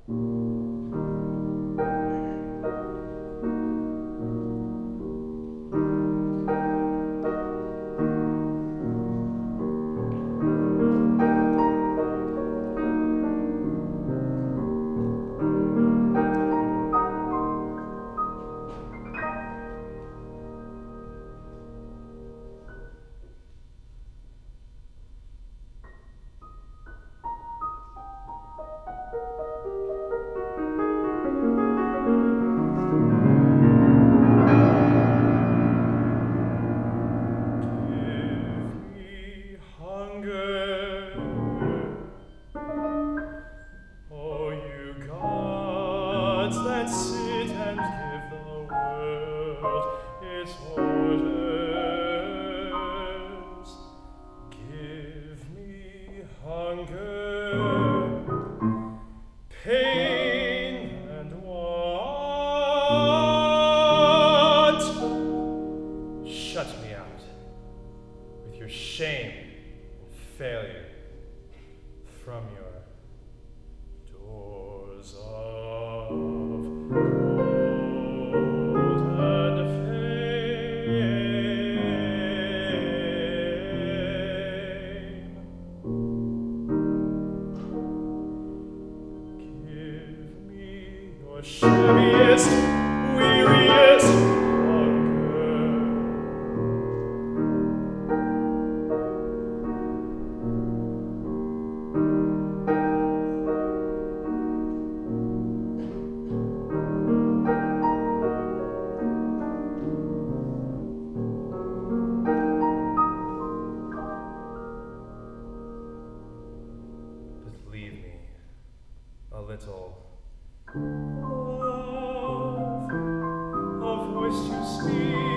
That sit and give the world its orders. Give me hunger, pain, and want. Shut me out with your shame and failure from your doors of gold and fame. Give me your shabbiest, weariest hunger. But leave me a little love, of which to speak.